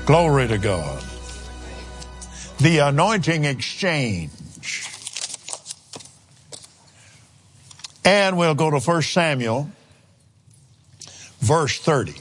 Glory to God. The anointing exchange. And we'll go to 1 Samuel, verse 30.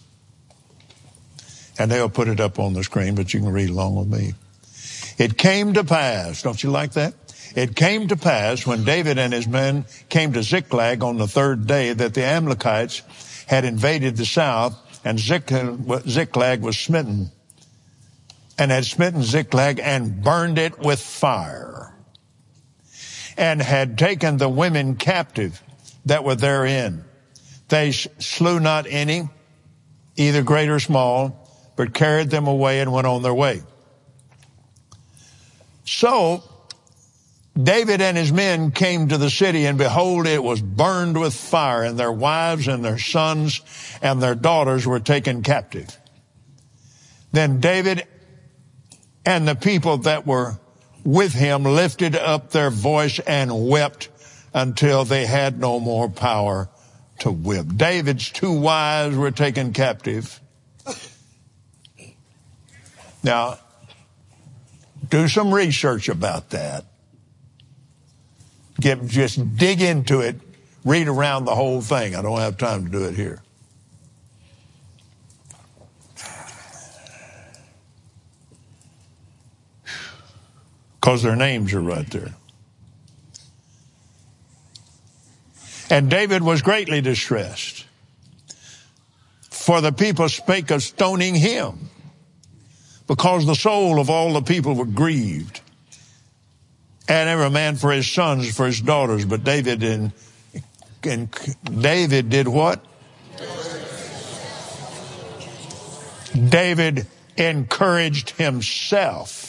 And they'll put it up on the screen, but you can read along with me. It came to pass, don't you like that? It came to pass when David and his men came to Ziklag on the third day that the Amalekites had invaded the south, and Ziklag was smitten, and had smitten Ziklag and burned it with fire, and had taken the women captive that were therein. They slew not any, either great or small, but carried them away and went on their way. So David and his men came to the city, and behold, it was burned with fire, and their wives and their sons and their daughters were taken captive. Then David and the people that were with him lifted up their voice and wept until they had no more power to whip. David's two wives were taken captive. Now, do some research about that. Just dig into it. Read around the whole thing. I don't have time to do it here. Because their names are right there. And David was greatly distressed, for the people spake of stoning him, because the soul of all the people were grieved, and every man for his sons, for his daughters. But David David did what? David encouraged himself.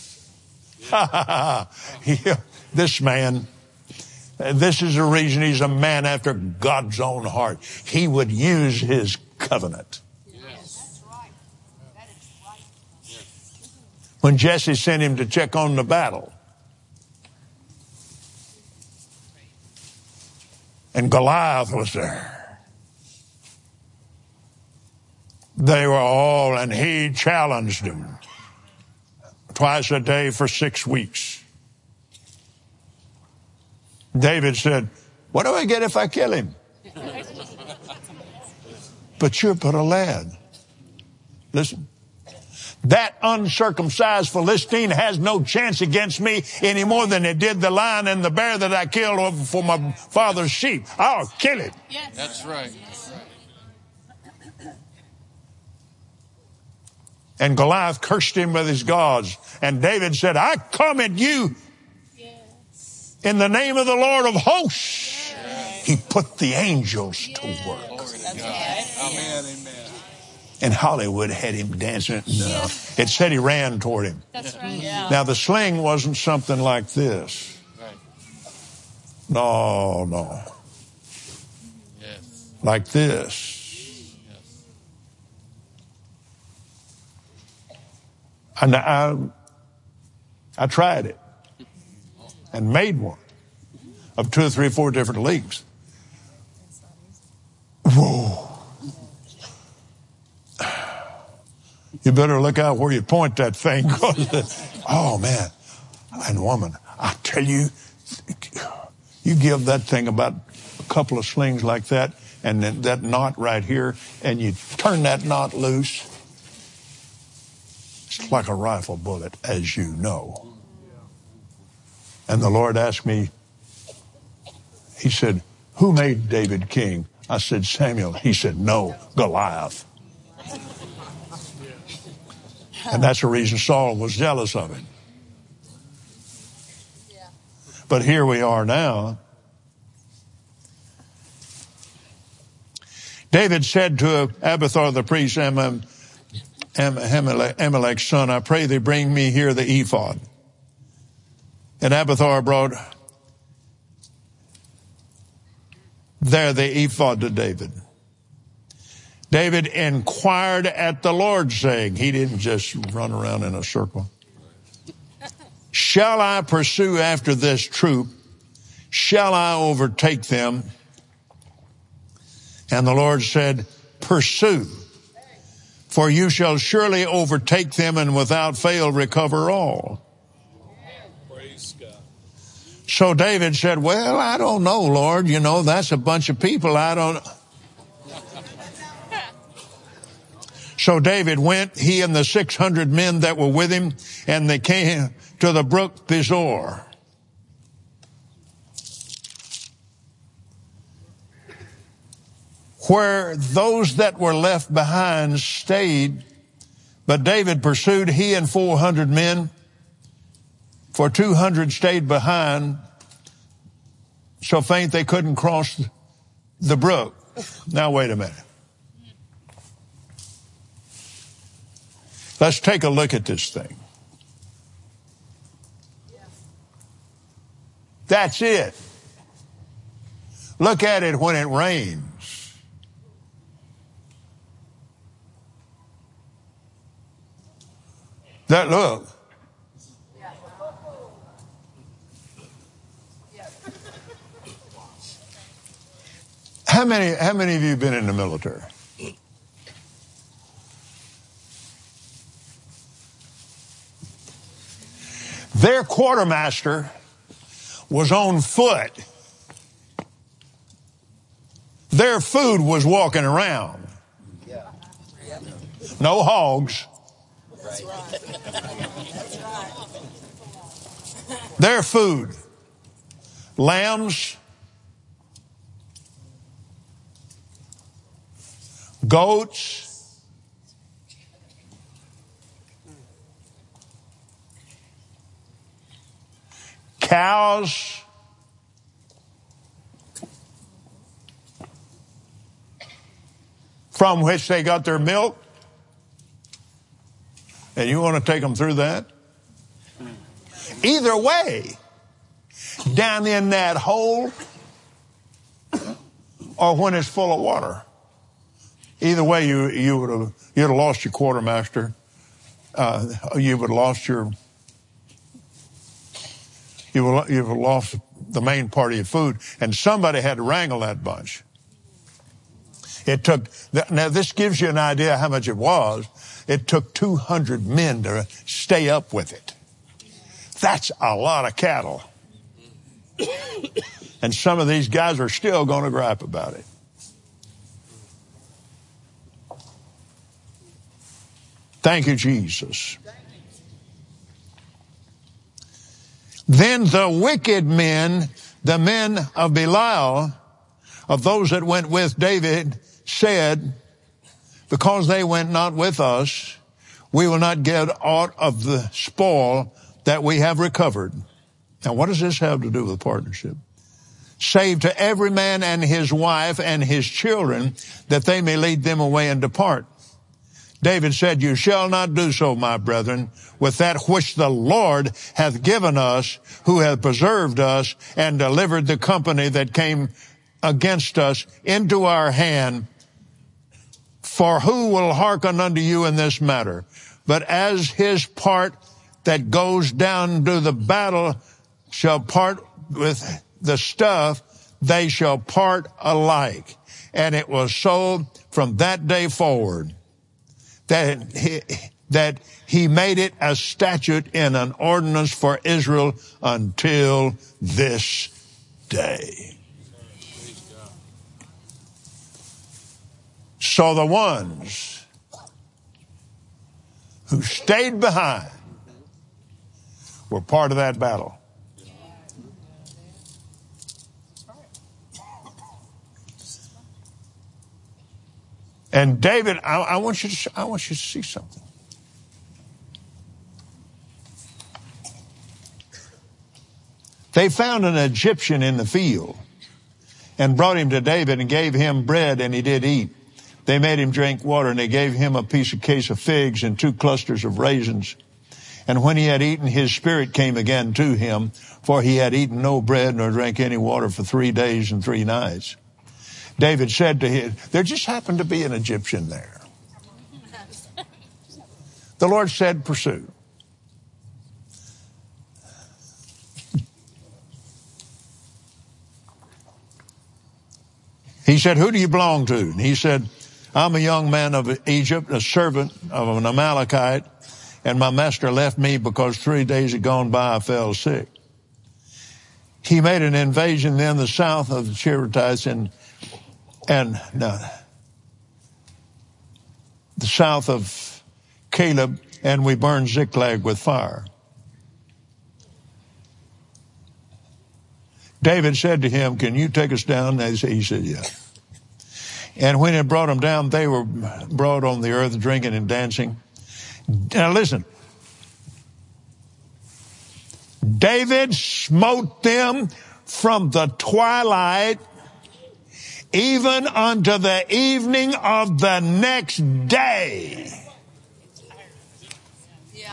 This man, this is the reason he's a man after God's own heart. He would use his covenant. Yes. That's right. That is right. Yes. When Jesse sent him to check on the battle, and Goliath was there, they were all, and he challenged him twice a day for 6 weeks. David said, what do I get if I kill him? But you're but a lad. Listen, that uncircumcised Philistine has no chance against me any more than it did the lion and the bear that I killed over for my father's sheep. I'll kill him. Yes. That's right. And Goliath cursed him with his gods. And David said, I come at you in the name of the Lord of hosts. Yes. He put the angels to work. Amen, amen. And Hollywood had him dancing. No, it said he ran toward him. That's right. Yeah. Now the sling wasn't something like this. Right. No. Yes. Like this. Yes. And I tried it and made one of 2 or 3 or 4 different leagues. Whoa. You better look out where you point that thing. Oh, man. And woman, I tell you, you give that thing about a couple of slings like that, and then that knot right here, and you turn that knot loose. It's like a rifle bullet, as you know. And the Lord asked me, he said, who made David king? I said, Samuel. He said, no, Goliath. And that's the reason Saul was jealous of him. But here we are now. David said to Abiathar the priest, Ahimelech's son, I pray thee bring me here the ephod. And Abiathar brought there the ephod to David. David inquired at the Lord, saying, he didn't just run around in a circle. Shall I pursue after this troop? Shall I overtake them? And the Lord said, pursue. For you shall surely overtake them and without fail recover all. Praise God. So David said, well, I don't know, Lord. You know, that's a bunch of people. I don't. So David went, he and the 600 men that were with him, and they came to the brook Besor. Where those that were left behind stayed, but David pursued, he and 400 men, for 200 stayed behind, so faint they couldn't cross the brook. Now wait a minute. Let's take a look at this thing. That's it. Look at it when it rains. That look. How many of you have been in the military? Their quartermaster was on foot. Their food was walking around. No hogs. Their food. Lambs. Goats. Cows. From which they got their milk. And you want to take them through that? Either way, down in that hole or when it's full of water. Either way, you'd have lost your quartermaster. You would have lost you've lost the main part of your food, and somebody had to wrangle that bunch. It took, now this gives you an idea how much it was. It took 200 men to stay up with it. That's a lot of cattle. And some of these guys are still going to gripe about it. Thank you, Jesus. Then the wicked men, the men of Belial, of those that went with David, said, because they went not with us, we will not get aught of the spoil that we have recovered. Now, what does this have to do with partnership? Save to every man and his wife and his children, that they may lead them away and depart. David said, you shall not do so, my brethren, with that which the Lord hath given us, who hath preserved us and delivered the company that came against us into our hand. For who will hearken unto you in this matter? But as his part that goes down to the battle shall part with the stuff, they shall part alike. And it was so from that day forward, that he made it a statute in an ordinance for Israel until this day. So the ones who stayed behind were part of that battle. And David, I want you to see something. They found an Egyptian in the field and brought him to David and gave him bread, and he did eat. They made him drink water, and they gave him a case of figs and 2 clusters of raisins. And when he had eaten, his spirit came again to him, for he had eaten no bread nor drank any water for 3 days and 3 nights. David said to him, there just happened to be an Egyptian there. The Lord said, pursue. He said, who do you belong to? And he said, I'm a young man of Egypt, a servant of an Amalekite, and my master left me because 3 days had gone by, I fell sick. He made an invasion then the south of the Cherethites and the south of Caleb, and we burned Ziklag with fire. David said to him, can you take us down? He said, yeah. And when it brought them down, they were brought on the earth drinking and dancing. Now listen. David smote them from the twilight even unto the evening of the next day. Yeah.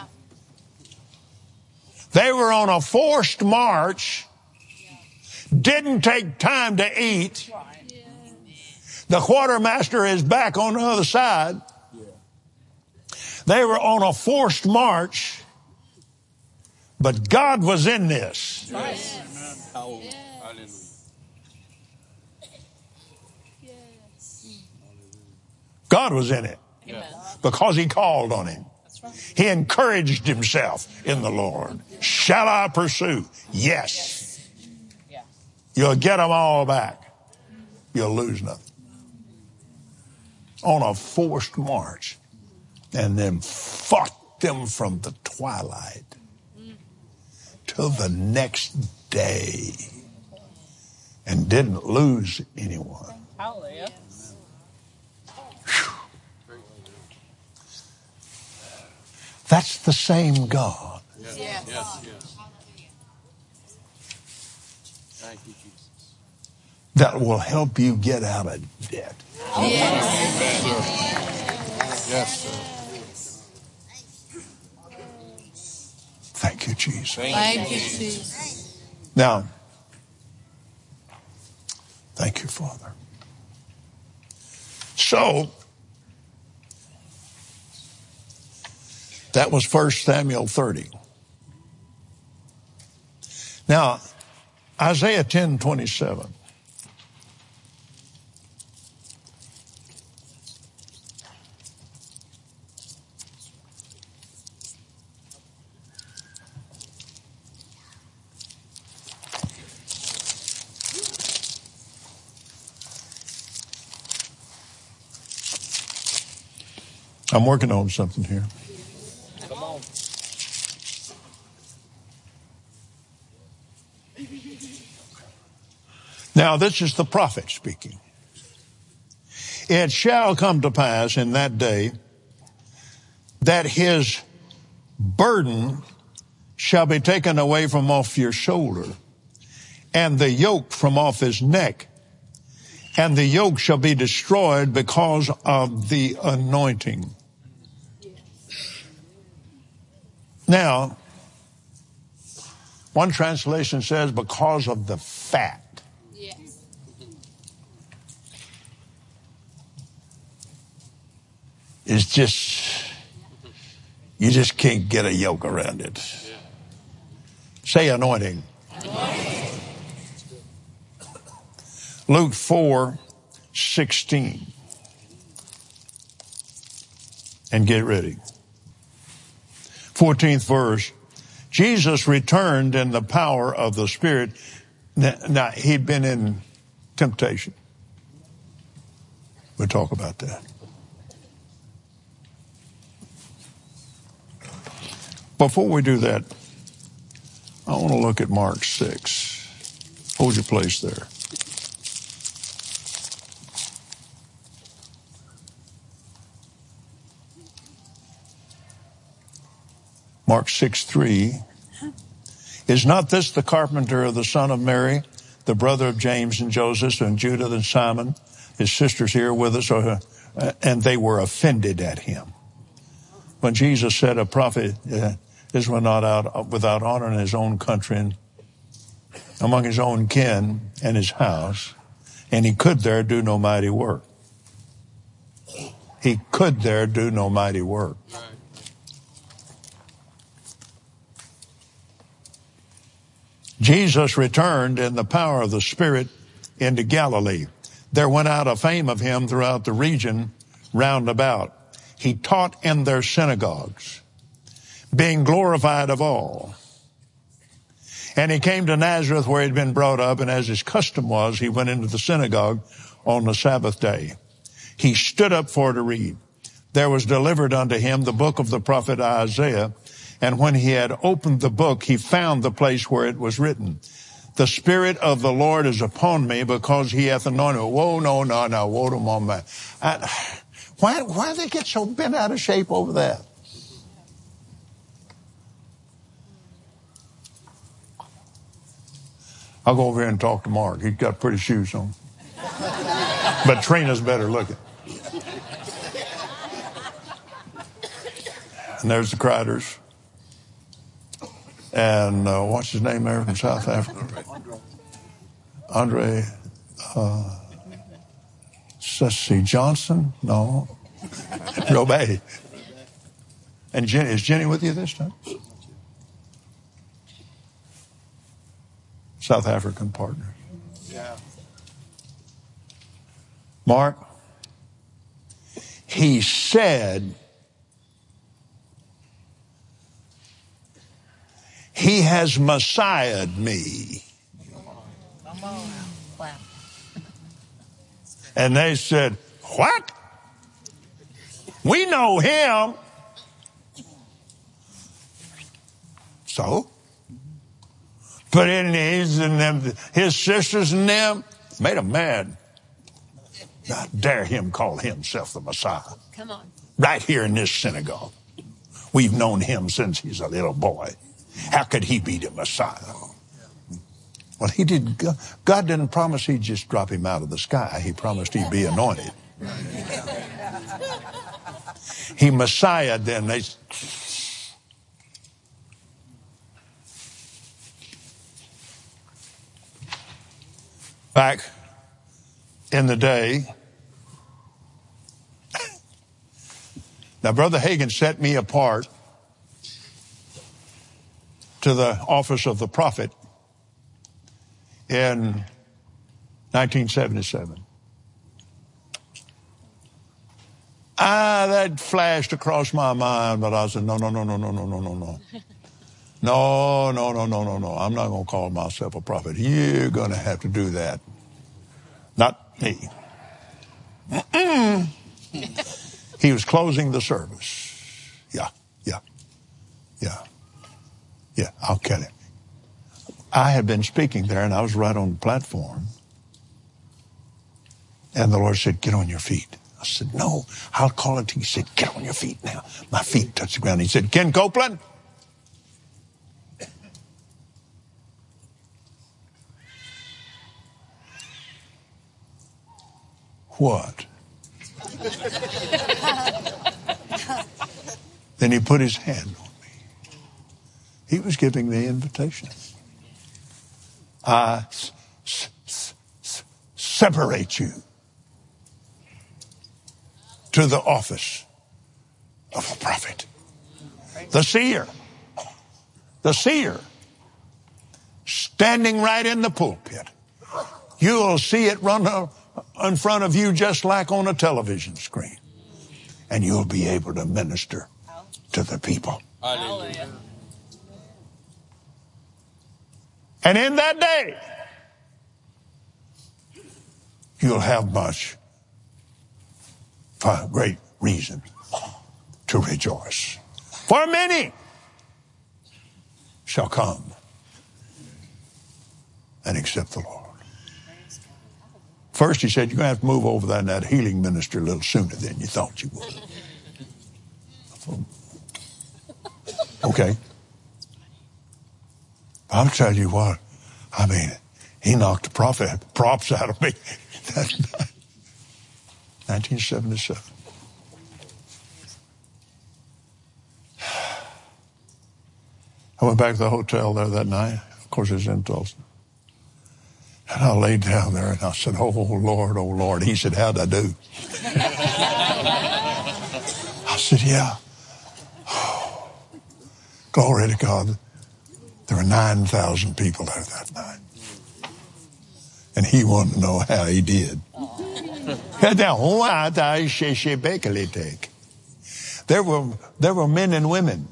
They were on a forced march, didn't take time to eat. The quartermaster is back on the other side. They were on a forced march, but God was in this. Yes. God was in it. Amen. Because he called on him. He encouraged himself in the Lord. Shall I pursue? Yes. You'll get them all back. You'll lose nothing. On a forced march, and then fought them from the twilight till the next day, and didn't lose anyone. Hallelujah. That's the same God. Yes. Thank you, Jesus. That will help you get out of debt. Yes, sir. Thank you, Jesus. Thank you, Jesus. Now, thank you, Father. So, that was 1 Samuel 30. Now, Isaiah 10:27. I'm working on something here. Come on. Now, this is the prophet speaking. It shall come to pass in that day that his burden shall be taken away from off your shoulder, and the yoke from off his neck, and the yoke shall be destroyed because of the anointing. Now, one translation says because of the fat. Yes. It's just, you just can't get a yoke around it. Say anointing. Luke 4:16. And get ready. 14th verse. Jesus returned in the power of the Spirit. Now, he'd been in temptation. We'll talk about that. Before we do that, I want to look at Mark 6. Hold your place there. Mark 6:3. Is not this the carpenter of the son of Mary, the brother of James and Joseph and Judah and Simon? His sisters here with us, and they were offended at him. When Jesus said a prophet is not out without honor in his own country and among his own kin and his house, and he could there do no mighty work. He could there do no mighty work. Jesus returned in the power of the Spirit into Galilee. There went out a fame of him throughout the region round about. He taught in their synagogues, being glorified of all. And he came to Nazareth where he'd been brought up, and as his custom was, he went into the synagogue on the Sabbath day. He stood up for to read. There was delivered unto him the book of the prophet Isaiah, and when he had opened the book, he found the place where it was written, the Spirit of the Lord is upon me because he hath anointed me. Whoa, no, whoa to my man. Why do they get so bent out of shape over that? I'll go over here and talk to Mark. He's got pretty shoes on. But Trina's better looking. And there's the Criders. And what's his name there from South Africa? Andre Ceci Johnson? No. Robay. And Jenny, is Jenny with you this time? South African partner. Yeah. Mark, he said, he has Messiah'd me. Wow. And they said, what? We know him. So? Put in his and them, his sisters and them, made them mad. Not dare him call himself the Messiah. Come on. Right here in this synagogue. We've known him since he's a little boy. How could he be the Messiah? Well, he didn't. God didn't promise he'd just drop him out of the sky. He promised he'd be anointed. He Messiah'd them. Back in the day, now Brother Hagin set me apart to the office of the prophet in 1977. That flashed across my mind, but I said, no. No. I'm not going to call myself a prophet. You're going to have to do that. Not me. He was closing the service. Yeah, I'll get it. I had been speaking there, and I was right on the platform. And the Lord said, get on your feet. I said, no, I'll call it to you. He said, get on your feet now. My feet touched the ground. He said, Ken Copeland. What? Then he put his hand on me. He was giving the invitation. I separate you to the office of a prophet. The seer. Standing right in the pulpit. You'll see it run in front of you just like on a television screen. And you'll be able to minister to the people. Hallelujah. And in that day, you'll have much, for great reason to rejoice. For many shall come and accept the Lord. First, he said, you're going to have to move over there in that healing ministry a little sooner than you thought you would. Okay. I'll tell you what, I mean, he knocked the props out of me. 1977. I went back to the hotel there that night. Of course, it was in Tulsa. And I laid down there and I said, oh, Lord, oh, Lord. He said, how'd I do? I said, yeah. Oh, glory to God. There were 9,000 people there that night. And he wanted to know how he did. There were men and women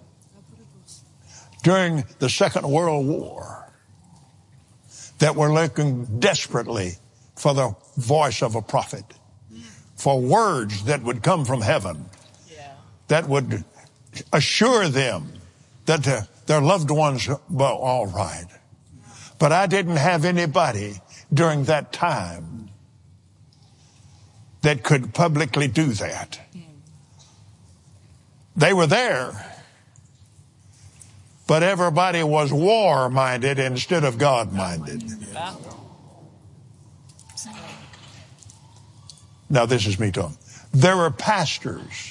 during the Second World War that were looking desperately for the voice of a prophet, for words that would come from heaven, that would assure them that their loved ones were all right. But I didn't have anybody during that time that could publicly do that. They were there, but everybody was war-minded instead of God-minded. Now, this is me talking. There were pastors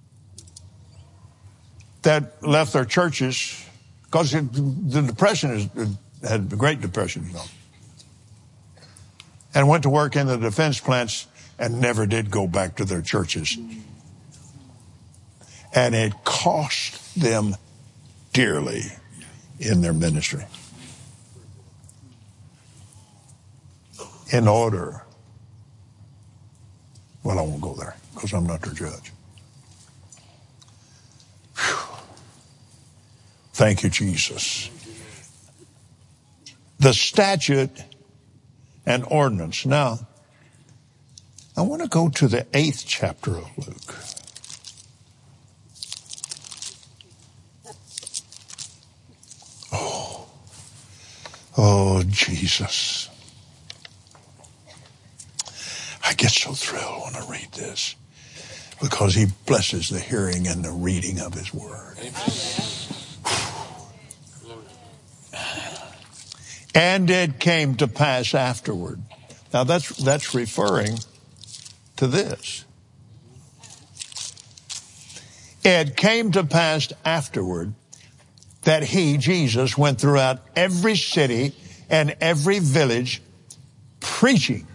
that left their churches because the Depression had the Great Depression, and went to work in the defense plants and never did go back to their churches. And it cost them dearly in their ministry. In order, well, I won't go there because I'm not their judge. Whew. Thank you, Jesus. The statute and ordinance. Now, I want to go to the 8th chapter of Luke. Oh, Jesus. I get so thrilled when I read this because he blesses the hearing and the reading of his word. And it came to pass afterward. Now that's referring to this. It came to pass afterward that he, Jesus, went throughout every city and every village preaching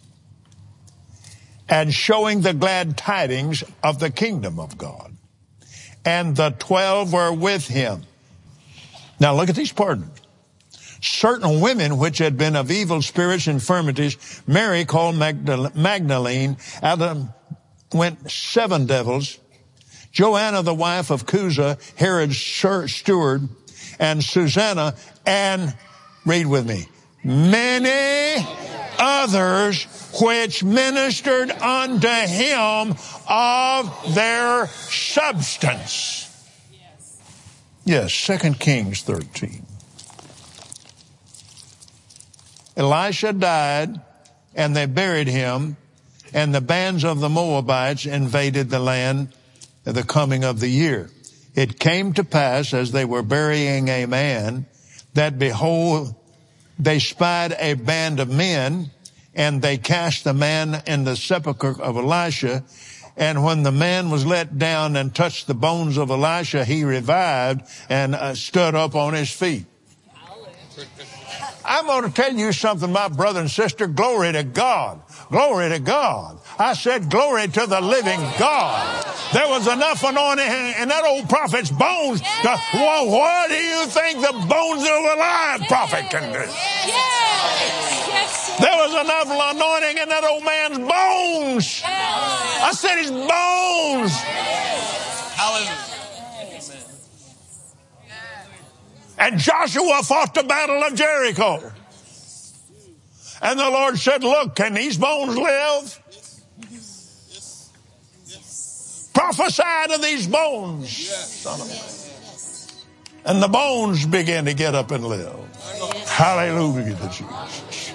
and showing the glad tidings of the kingdom of God. And the 12 were with him. Now look at these pardons. Certain women which had been of evil spirits, infirmities, Mary called Magdalene, out of went 7 devils, Joanna, the wife of Chuza, Herod's steward, and Susanna, and, read with me, many others which ministered unto him of their substance. Yes, 2 Kings 13. Elisha died, and they buried him, and the bands of the Moabites invaded the land at the coming of the year. It came to pass, as they were burying a man, that behold, they spied a band of men, and they cast the man in the sepulchre of Elisha. And when the man was let down and touched the bones of Elisha, he revived and stood up on his feet. I'm going to tell you something, my brother and sister. Glory to God. Glory to God. I said glory to the living God. There was enough anointing in that old prophet's bones. Well, what do you think the bones of a live prophet can do? There was enough anointing in that old man's bones. I said his bones. Hallelujah. And Joshua fought the battle of Jericho. And the Lord said, look, can these bones live? Prophesy to these bones, son of man. And the bones began to get up and live. Hallelujah to Jesus.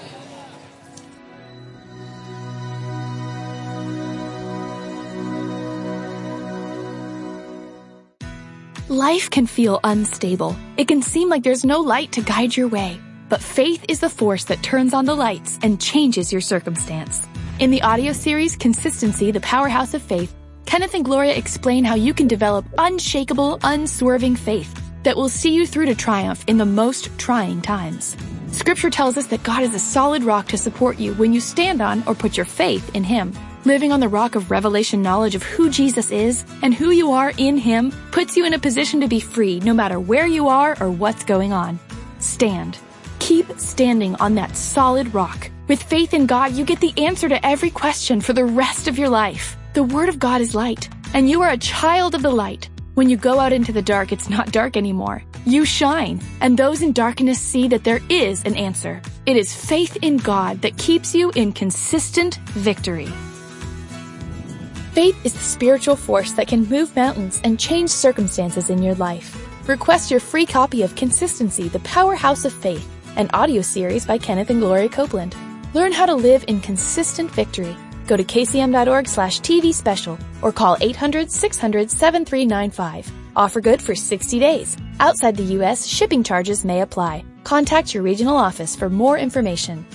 Life can feel unstable. It can seem like there's no light to guide your way. But faith is the force that turns on the lights and changes your circumstance. In the audio series, Consistency, the Powerhouse of Faith, Kenneth and Gloria explain how you can develop unshakable, unswerving faith that will see you through to triumph in the most trying times. Scripture tells us that God is a solid rock to support you when you stand on or put your faith in Him. Living on the rock of revelation knowledge of who Jesus is and who you are in Him puts you in a position to be free no matter where you are or what's going on. Stand. Keep standing on that solid rock With faith in God, you get the answer to every question for the rest of your life. The Word of God is light, and you are a child of the light. When you go out into the dark, it's not dark anymore. You shine, and those in darkness see that there is an answer. It is faith in God that keeps you in consistent victory. Faith is the spiritual force that can move mountains and change circumstances in your life. Request your free copy of Consistency, the Powerhouse of Faith, an audio series by Kenneth and Gloria Copeland. Learn how to live in consistent victory. Go to kcm.org/TV special or call 800-600-7395. Offer good for 60 days. Outside the U.S., shipping charges may apply. Contact your regional office for more information.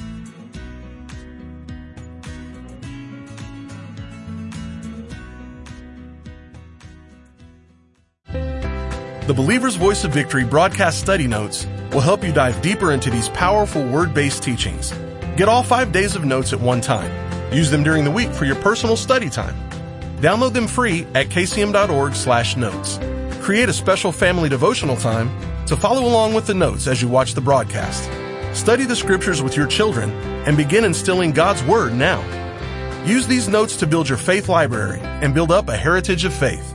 The Believer's Voice of Victory broadcast study notes will help you dive deeper into these powerful word-based teachings. Get all 5 days of notes at one time. Use them during the week for your personal study time. Download them free at kcm.org/notes. Create a special family devotional time to follow along with the notes as you watch the broadcast. Study the scriptures with your children and begin instilling God's Word now. Use these notes to build your faith library and build up a heritage of faith.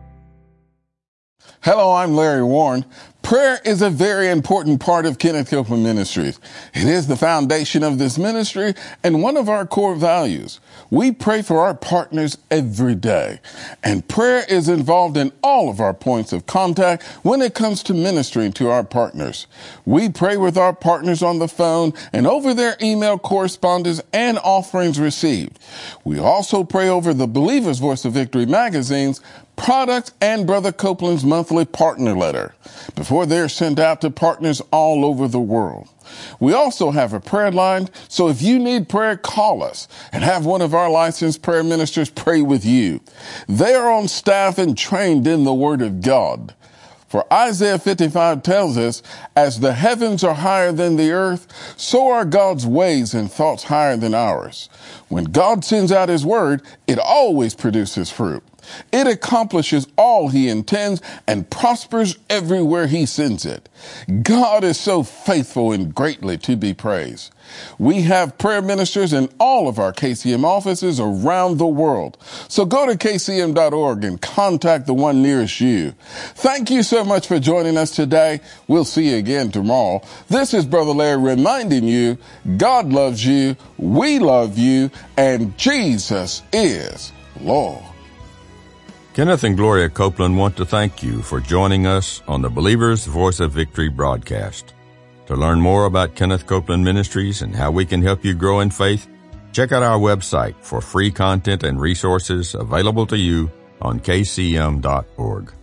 Hello, I'm Larry Warren. Prayer is a very important part of Kenneth Copeland Ministries. It is the foundation of this ministry and one of our core values. We pray for our partners every day, and prayer is involved in all of our points of contact when it comes to ministering to our partners. We pray with our partners on the phone and over their email correspondence and offerings received. We also pray over the Believer's Voice of Victory magazines, products, and Brother Copeland's monthly partner letter before they're sent out to partners all over the world. We also have a prayer line, so if you need prayer, call us and have one of our licensed prayer ministers pray with you. They are on staff and trained in the Word of God. For Isaiah 55 tells us, as the heavens are higher than the earth, so are God's ways and thoughts higher than ours. When God sends out His Word, it always produces fruit. It accomplishes all He intends and prospers everywhere He sends it. God is so faithful and greatly to be praised. We have prayer ministers in all of our KCM offices around the world. So go to kcm.org and contact the one nearest you. Thank you so much for joining us today. We'll see you again tomorrow. This is Brother Larry reminding you, God loves you, we love you, and Jesus is Lord. Kenneth and Gloria Copeland want to thank you for joining us on the Believer's Voice of Victory broadcast. To learn more about Kenneth Copeland Ministries and how we can help you grow in faith, check out our website for free content and resources available to you on kcm.org.